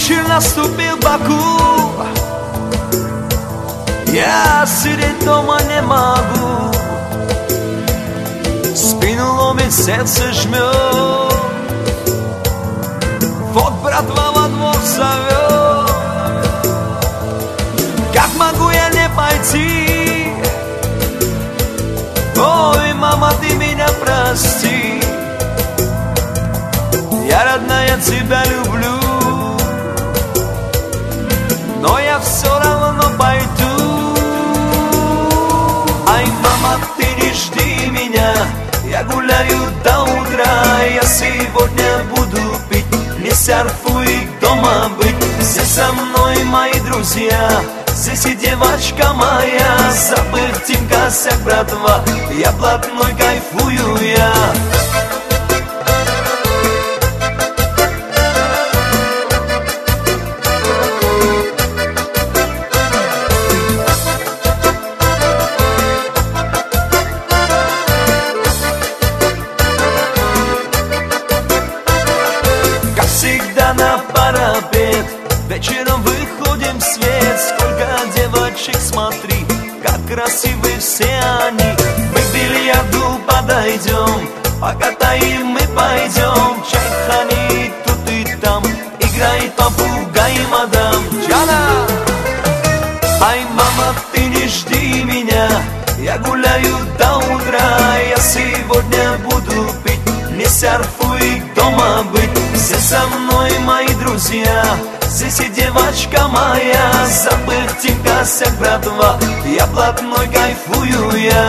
Вечер наступил в Баку, я сидеть дома не могу. Спину ломит, сердце жмет. Вот братва во двор зовет. Как могу я не пойти? Ой, мама, ты меня прости. Я, родная, тебя люблю, но я все равно пойду. Ай, мама, ты не жди меня, я гуляю до утра. Я сегодня буду пить, не серфу и дома быть. Все со мной мои друзья, здесь и девочка моя. Забыл Тимка, сяк, братва, я блатной, кайфую я. Всегда на парапет, вечером выходим в свет. Сколько девочек, смотри, как красивы все они. Мы к бильярду подойдем, покатаем, мы пойдем. Чайхани тут и там, играет попугай, мадам Джана. Ай, мама, ты не жди меня, я гуляю до утра. Я сегодня буду пить, не серфу и дома быть. Все со мной мои друзья, здесь и девочка моя. Забыл Тимка, сяк, братва, я блатной, кайфую я.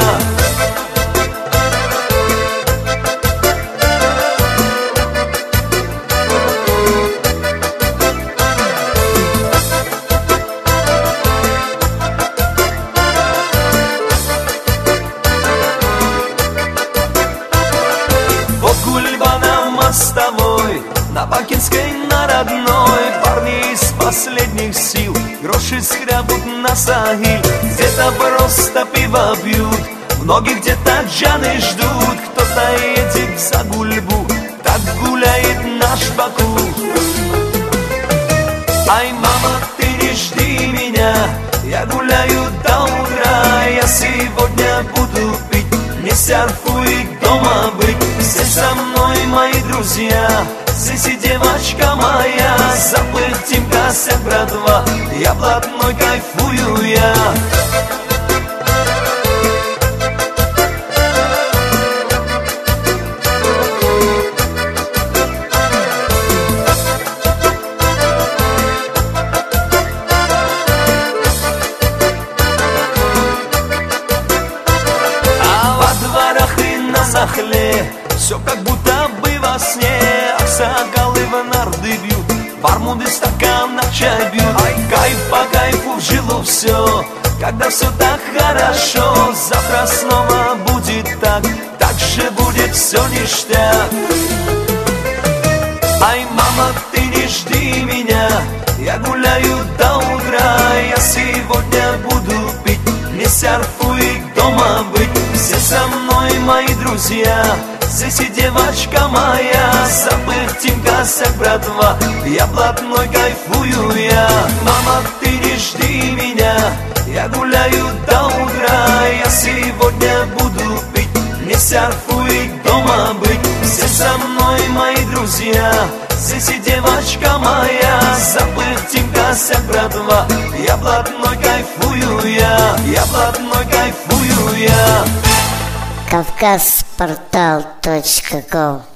С тобой на Бакинской, на родной. Парни из последних сил гроши скрябут на Сахиль. Где-то просто пиво пьют, многие где-то джаны ждут. Кто-то едет за Гульбу, так гуляет наш Баку. Ай, мама, ты не жди меня, я гуляю до утра. Я сегодня буду пить, не серфу и дома быть. Все со мной мои друзья, здесь и девочка моя. Забыл Тимка, сяк, братва, я блатной, кайфую я. А во дворах и на Захле все как будто бы во сне. Аксакалы в нарды бьют, бармуды стакан на чай бьют. Ай, кайф по кайфу в жилу все, когда все так хорошо. Завтра снова будет так, так же будет все ништяк. Ай, мама, ты не жди меня, я гуляю до утра. Я сегодня буду пить, не серфу и дома быть. Все со мной мои друзья, здесь и девочка моя. Забыл Тимка, сяк, братва, я блатной, кайфую я. Мама, ты не жди меня, я гуляю до утра. Я сегодня буду пить, не серфу и дома быть. Все со мной мои друзья, здесь и девочка моя. Забыл Тимка, сяк, братва, я блатной, кайфую я. Я блатной, кайфую я. Kavkazportal.com